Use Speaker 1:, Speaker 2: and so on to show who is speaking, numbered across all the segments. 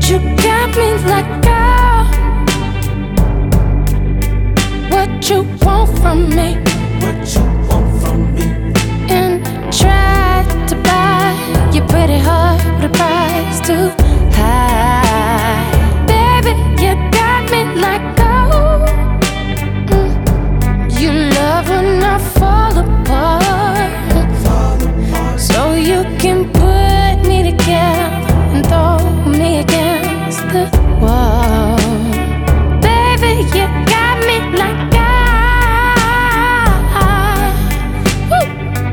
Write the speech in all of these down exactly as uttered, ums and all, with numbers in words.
Speaker 1: You got me like, girl, what you want from me?
Speaker 2: What you want from me?
Speaker 1: And try to buy your pretty heart with a price too high. Baby, you got me like, oh, mm. You love when I fall apart,
Speaker 2: Fall apart.
Speaker 1: so you can put me together and throw me against the wall. Baby, you got me like, I, woo,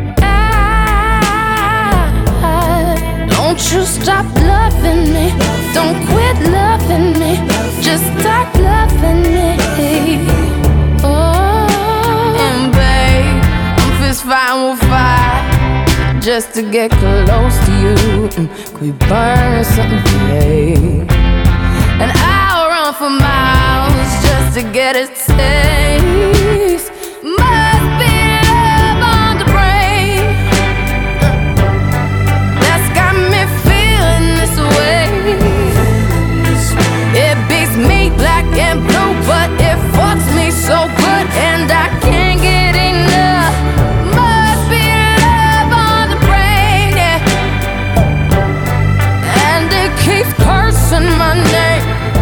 Speaker 1: I, don't you stop loving me, don't quit loving me, just stop loving me. Oh, and babe, I'm fist fighting with fire just to get close to you. Mm, could we burn something today? And I'll run for miles just to get a taste. Must be love on the brain that's got me feeling this way. It beats me black and blue, but it fucks me so good, and I can't get enough. Must be love on the brain, yeah. And it keeps cursing my name.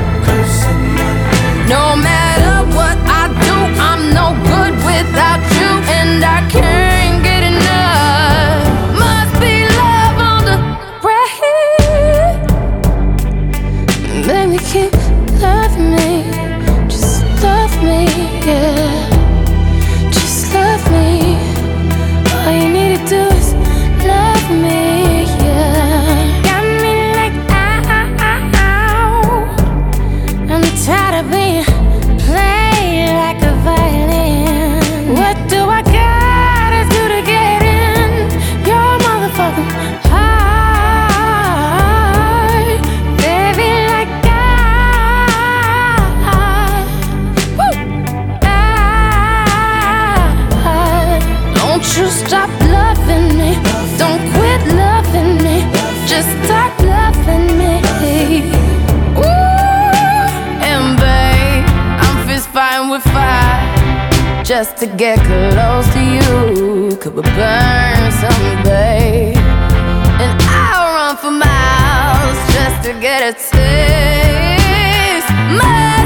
Speaker 1: No matter what I do, I'm no good without you, and I can't get enough. Must be love on the brain. Baby, keep loving me, just love me, yeah. Just love me. All you need to do is love me, yeah. Got me like, ow. I'm tired of being played like a violin. What do I gotta do to get in your motherfucking heart? Baby, like I, woo, I, don't you stop loving me, don't quit loving me, just stop loving me. Ooh, and babe, I'm fist fighting with fire just to get close to you. Could we burn something, babe? And I'll run for miles just to get a taste. My